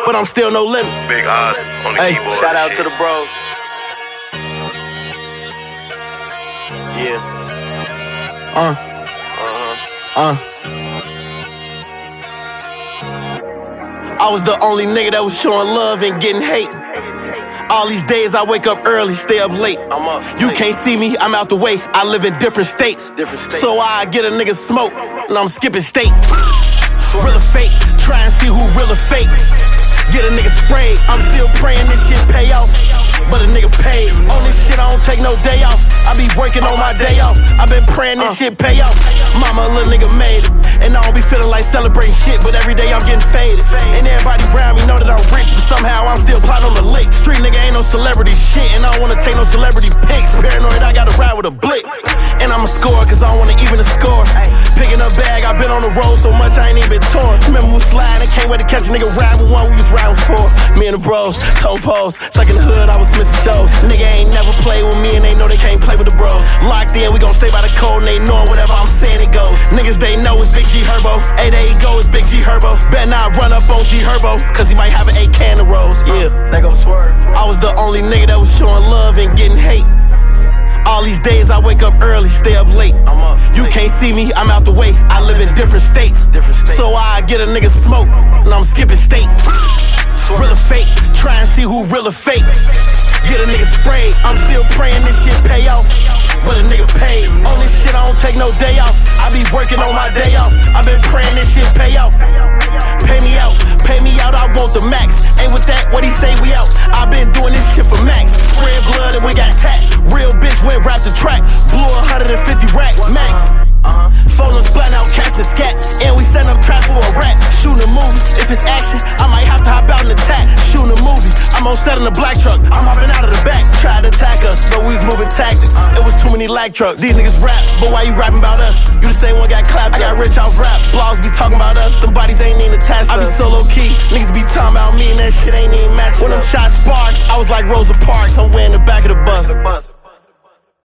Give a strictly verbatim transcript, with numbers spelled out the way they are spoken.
but I'm still no limit. Big Oz on the Hey, keyboard. shout out to the bros. Yeah. Uh. Uh-huh. Uh. I was the only nigga that was showing love and getting hate. All these days I wake up early, stay up late. I'm up. You can't see me, I'm out the way. I live in different states. Different states. So I get a nigga smoke, and I'm skipping state. Real or fake, try and see who real or fake. Get a nigga sprayed, I'm still praying this shit pay off. But a nigga paid, on this shit I don't take no day off. I be working on my day off, I been praying this shit pay off. Mama, a little nigga made it, and I don't be feeling like celebrating shit, but every day I'm getting faded. And everybody around me know that I'm rich, but somehow I'm still plotting on the lick. Street nigga ain't no celebrity shit, and I don't wanna take no celebrity pics. Paranoid, I gotta ride with a blick, and I'ma score, cause I don't wanna even a score. Picking up bag, I been on the road so much I ain't even torn. Remember we was sliding, can't wait to catch a nigga ride with one we was riding for. Me and the bros, toe pose, stuck in the hood, I was missing shows. Nigga ain't never played with me and they know they can't play with the bros. Locked in, we gon' stay by the code and they knowin' whatever I'm saying it goes. Niggas they know it's Big G Herbo, hey there he go, it's Big G Herbo. Better not run up on G Herbo, cause he might have an A can of rose. Yeah, they gon' swerve. I was the only nigga that was showing love and getting hate. All these days I wake up early, stay up late. I'm up. You can't see me, I'm out the way. I live in different states. Different states. So I get a nigga smoke, and I'm skipping state. Real or fake, try and see who real or fake. Get a nigga sprayed, I'm still praying this shit pay off. But a nigga paid, on this shit I don't take no day off. I be working on my day off, I been praying this shit pay off. Pay me out, pay me out, I want the max. Ain't with that, what he say, we out. I been doing this shit for max. Spread blood and we got tats. Real bitch went rap the track, blew one hundred fifty racks, max. Uh-huh. Phone splatting out cats and scats, and we setting up traps for a rat. Shooting a movie, if it's action, I might have to hop out and attack. Shooting a movie, I'm on set in a black truck, I'm hopping out of the back. Tried to attack us, but we was moving tactic. It was too many lag trucks. These niggas rap, but why you rapping about us? You the same one got clapped, I got rich off rap. Blogs be talking about us, them bodies ain't even attached. I be so low key, niggas be talking about me and that shit ain't even matching. When them shots sparked, I was like Rosa Parks, I'm way in the back of the bus.